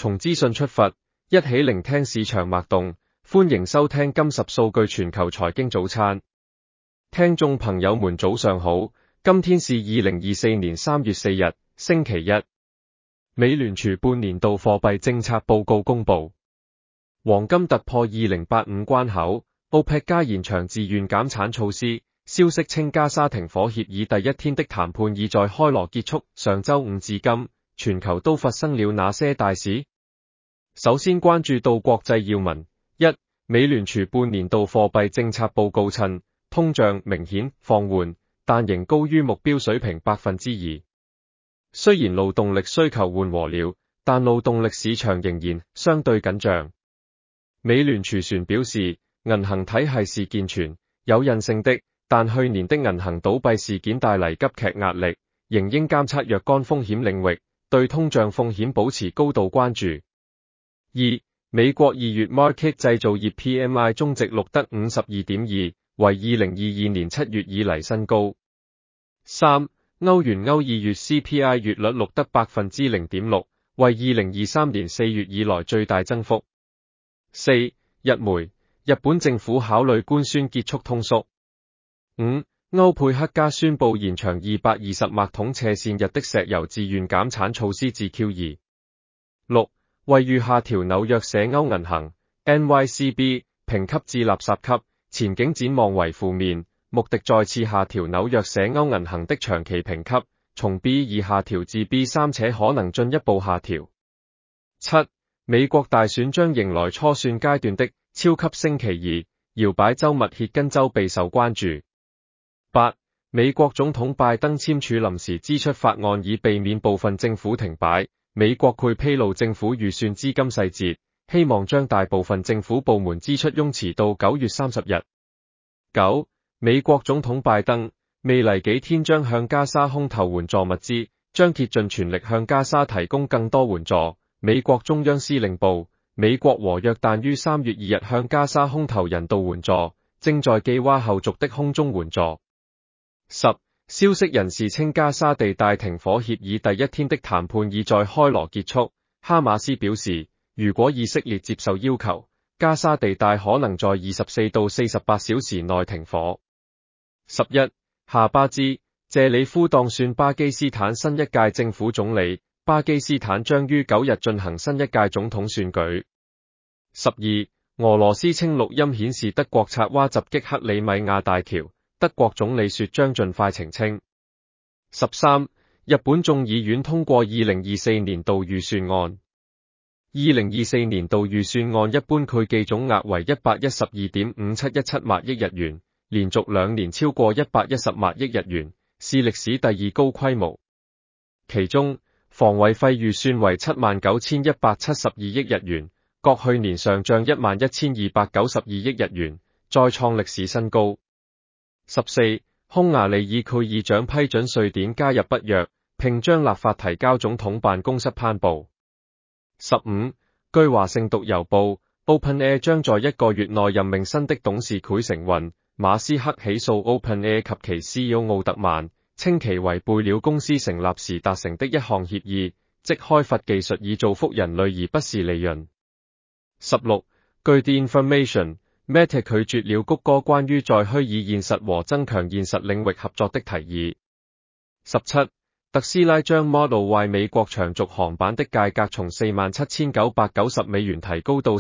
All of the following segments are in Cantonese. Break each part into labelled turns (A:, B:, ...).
A: 從資訊出發，一起聆聽市場脈動。歡迎收聽今10數據全球財經早餐。聽眾朋友們早上好，今天是2024年3月4日，星期一。美聯儲半年度貨幣政策報告公布，黃金突破2085關口，OPEC 加延長自願減產措施。消息稱加沙停火協議第一天的談判已在開羅結束。上周五至今，全球都發生了哪些大事？首先關注到國際要聞。1. 美聯儲半年度貨幣政策報告稱，通脹明顯放緩，但仍高於目標水平 2%。雖然勞動力需求緩和了，但勞動力市場仍然相對緊張。美聯儲船表示，銀行體系是健全、有韌性的，但去年的銀行倒閉事件帶嚟急劇壓力，仍應監測若干風險領域，對通脹風險保持高度關注。2. 美國2月 Markit 製造業 PMI 終值錄得 52.2， 為2022年7月以嚟新高。3. 歐元2月 CPI 月率錄得 0.6%， 為2023年4月以來最大增幅。4. 日媒，日本政府考慮官宣結束通縮。5. 歐佩克加宣布延長220萬桶斜線日的石油自願減產措施至 Q2。6. 惠譽下調紐約社歐銀行 NYCB 評級至垃圾級，前景展望為負面。穆迪再次下調紐約社歐銀行的長期評級，從 B2 下調至 B3， 且可能進一步下調。7. 美國大選將迎來初選階段的超級星期二，搖擺州密歇根州備受關注。8. 美國總統拜登簽署臨時支出法案，以避免部分政府停擺。美國會披露政府預算資金細節，希望將大部分政府部門支出擁持到9月30日。9. 美國總統拜登未來幾天將向加沙空投援助物資，將竭盡全力向加沙提供更多援助。美國中央司令部、美國和約旦於3月2日向加沙空投人道援助，正在計劃後續的空中援助。10. 消息人士稱，加沙地帶停火協議第一天的談判已在開羅結束。哈馬斯表示，如果以色列接受要求，加沙地帶可能在24到48小時內停火。11. 夏巴茲、謝里夫當選巴基斯坦新一屆政府總理，巴基斯坦將於9日進行新一屆總統選舉。12. 俄羅斯稱錄音顯示德國策劃襲擊克里米亞大橋，德國總理說將盡快澄清。13. 日本眾議院通過2024年度預算案。2024年度預算案一般會計總額為 112.5717 萬億日元，連續2年超過110萬億日元，是歷史第2高規模。其中，防衛費預算為 79,172 億日元，較去年上漲 11,292 億日元，再創歷史新高。14. 匈牙利議會議長批准瑞典加入北約，並將立法提交總統辦公室頒布。15. 據華盛頓郵報 ，OpenAI 將在1個月內任命新的董事會承運。馬斯克起訴 OpenAI 及其 CEO 奧特曼，稱其違背了公司成立時達成的一項協議，即開發技術以造福人類而不是利潤。16. 據 The Information，Meta 拒絕了谷歌關於在虛擬現實和增強現實領域合作的提議。17. 特斯拉將 Model Y 美國長軸航版的價格從 47,990 美元提高到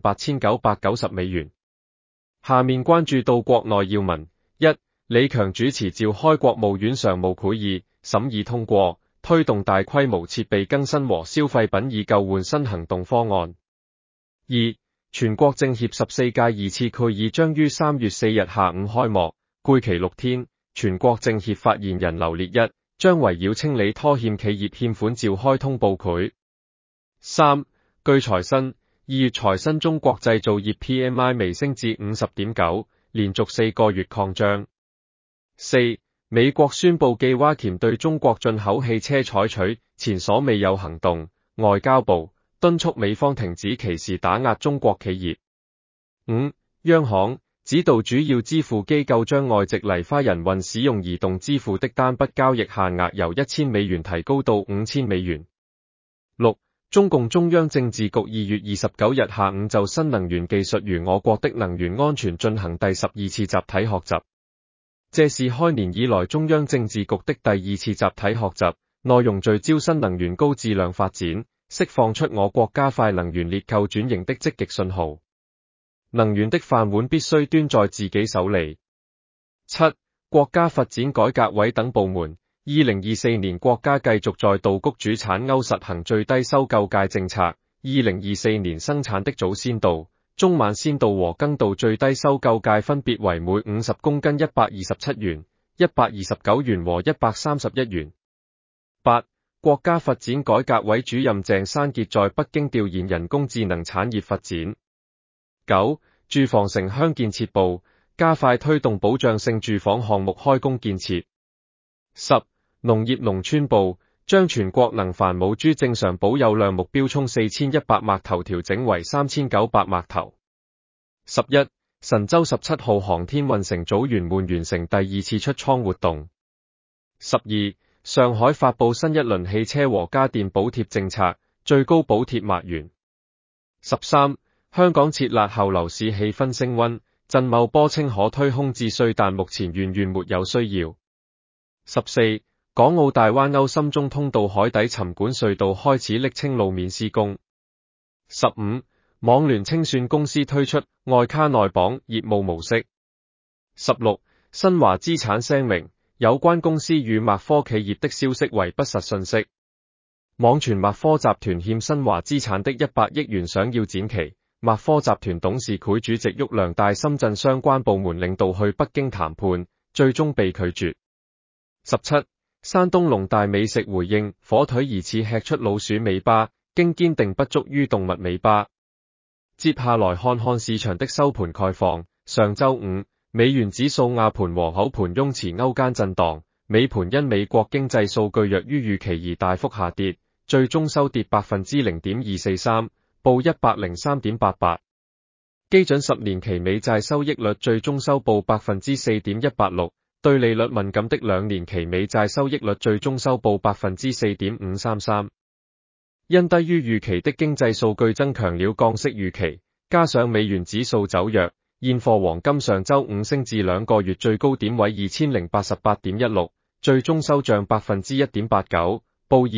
A: 48,990 美元。下面關注到國內要聞。1. 李強主持召開國務院常務會議，審議通過推動大規模設備更新和消費品以舊換新行動方案。2. 全國政協14屆2次會議將於3月4日下午開幕，會期6天。全國政協發言人劉烈一將圍繞清理拖欠企業欠款召開通報會。3. 據財新，2月財新中國製造業 PMI 微升至 50.9， 連續4個月擴張。4. 美國宣布計劃鉗對中國進口汽車採取前所未有行動，外交部敦促美方停止歧視打壓中國企業。5. 央行指導主要支付機構將外籍梨花人運使用移動支付的單筆交易限額由1000美元提高到5000美元。6. 中共中央政治局2月29日下午就新能源技術與我國的能源安全進行第12次集體學習。這是開年以來中央政治局的第2次集體學習，內容聚焦新能源高質量發展，釋放出我國加快能源結構轉型的積極信號。能源的飯碗必須端在自己手裡。7. 國家發展改革委等部門2024年國家繼續在稻穀主產歐實行最低收購界政策。2024年生產的早先稻、中晚先稻和耕稻最低收購界分別為每50公斤127元、129元和131元。8. 國家發展改革委主任鄭山傑在北京調研人工智能產業發展。9. 住房城鄉建設部加快推動保障性住房項目開工建設。10. 農業農村部將全國能繁母豬正常保有量目標從4100麥頭調整為3900麥頭。11. 神舟17號航天運乘組圓滿完成第2次出艙活動。12. 上海發布新一輪汽車和家電補貼政策，最高補貼萬元。13. 香港撤辣後樓市氣氛升溫，陳茂波稱可推空置稅，但目前遠遠沒有需要。14. 港澳大灣歐深中通道海底沉管隧道開始瀝青路面施工。15. 網聯清算公司推出外卡內綁業務模式。16. 新華資產聲明，有關公司與默科企業的消息為不實信息。網傳默科集團欠新華資產的100億元想要展期，默科集團董事會主席郁良帶深圳相關部門領導去北京談判，最終被拒絕。17. 山東農大美食回應火腿疑似吃出老鼠尾巴，經堅定不足於動物尾巴。接下來看看市場的收盤概況。上周五，美元指數亞盤和歐盤雍持歐間震盪，美盤因美國經濟數據弱於預期而大幅下跌，最終收跌 0.243%， 報 103.88。基準10年期美債收益率最終收報 4.186%， 對利率敏感的2年期美債收益率最終收報 4.533%。因低於預期的經濟數據增強了降息預期，加上美元指數走弱，現貨黃金上周五升至2個月最高點位 2088.16， 最終收漲 1.89%， 報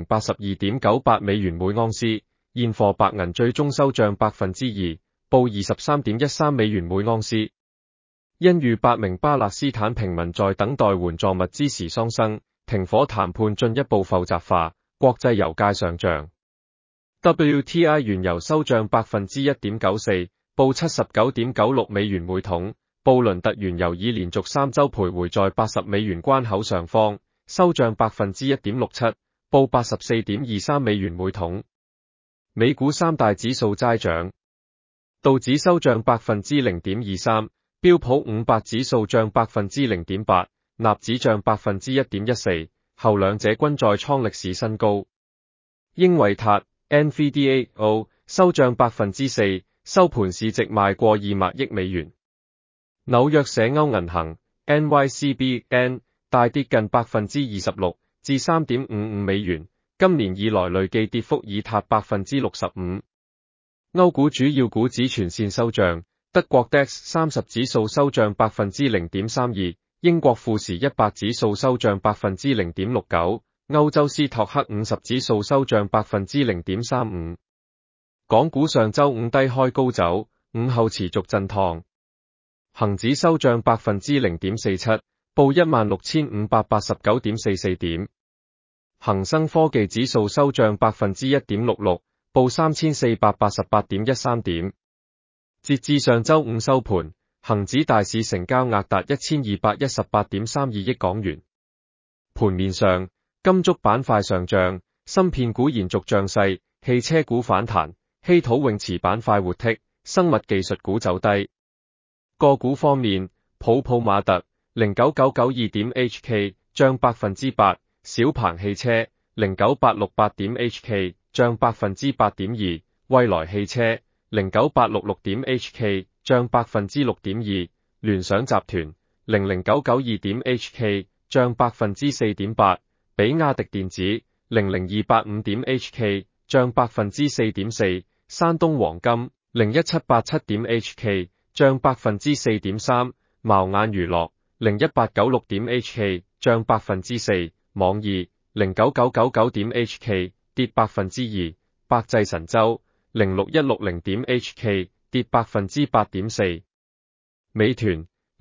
A: 2082.98 美元每盎司。現貨白銀最終收漲 2%， 報 23.13 美元每盎司。因逾8名巴勒斯坦平民在等待援助物資時喪生，停火談判進一步複雜化，國際油價上漲。WTI 原油收漲 1.94%， 報 79.96 美元每桶。布倫特原油已連續3周徘徊在80美元關口上方，收漲 1.67%， 報 84.23 美元每桶。美股三大指數齋漲，道指收漲 0.23%， 標普500指數漲 0.8%， 納指漲 1.14%， 後兩者均再創歷史新高。英偉達 NVDAO 收漲 4%， 收盤市值邁過200億美元。紐約社歐銀行 NYCBN 大跌近 26%， 至 3.55 美元，今年以來累計跌幅已達 65%。歐股主要股指全線收漲，德國 DAX 30指數收漲 0.32%， 英國富時100指數收漲 0.69%， 歐洲斯托克50指數收漲 0.35%。港股上周五低開高走，午後持續震盪，恒指收漲 0.47%， 報 16,589.44 點。恒生科技指數收漲 1.66%， 報 3,488.13 點。截至上周五收盤，恒指大市成交額達 1,218.32 億港元。盤面上，金屬板塊上漲，芯片股延續漲勢，汽車股反彈，稀土永磁板塊活剔，生物技術股走低。個股方面，普馬特 09992.HK 漲 8%， 小鵬汽車 09868.HK 漲 8.2%， 蔚來汽車 09866.HK 漲 6.2%， 聯想集團 00992.HK 漲 4.8%， 比亞迪電子 00285.HK 漲4.4%，山東黃金01,787.HK 漲4.3%，茅眼娛樂01,896.HK 漲4%，網易09999.HK 跌2%，百濟神州06160.HK 跌8.4%，美團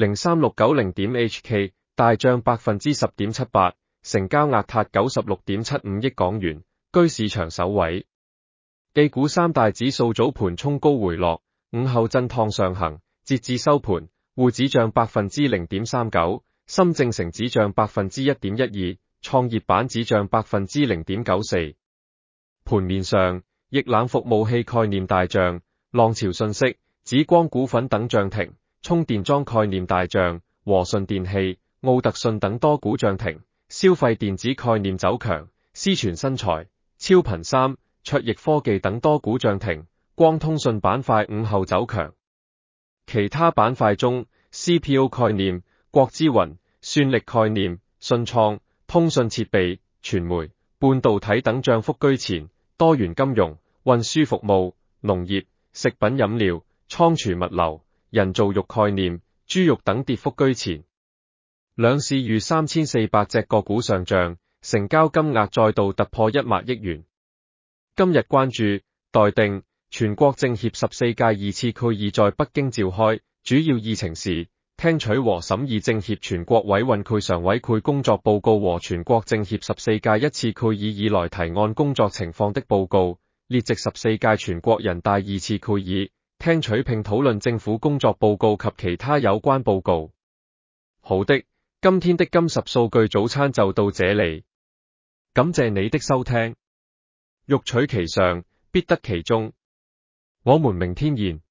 A: 03690.HK 大漲10.78%，成交額達96.75億港元，居市場首位。A 股三大指數早盤衝高回落，午後震盪上行，截至收盤，滬指漲0.39%，深證成指漲1.12%，創業板指漲0.94%。盤面上，液冷服務器概念大漲，浪潮信息、紫光股份等漲停，充電樁概念大漲，和順電器、奧特信等多股漲停，消費電子概念走強，思傳新材、超頻3、卓翼科技等多股漲停，光通訊板塊午後走強。其他板塊中 ，CPU 概念、國資雲、算力概念、信創、通訊設備、傳媒、半導體等漲幅居前，多元金融、運輸服務、農業、食品飲料、倉儲物流、人造肉概念、豬肉等跌幅居前。兩市逾3400隻個股上漲，成交金額再度突破1萬億元。今日關注待定，全國政協14屆2次區議在北京召開，主要議程是聽取和審議政協全國委員會常委會工作報告和全國政協14屆1次區議以來提案工作情況的報告，列席14屆全國人大2次區議，聽取並討論政府工作報告及其他有關報告。好的，今天的金10數據早餐就到這裡，感謝你的收聽。欲取其上，必得其中。我們明天見。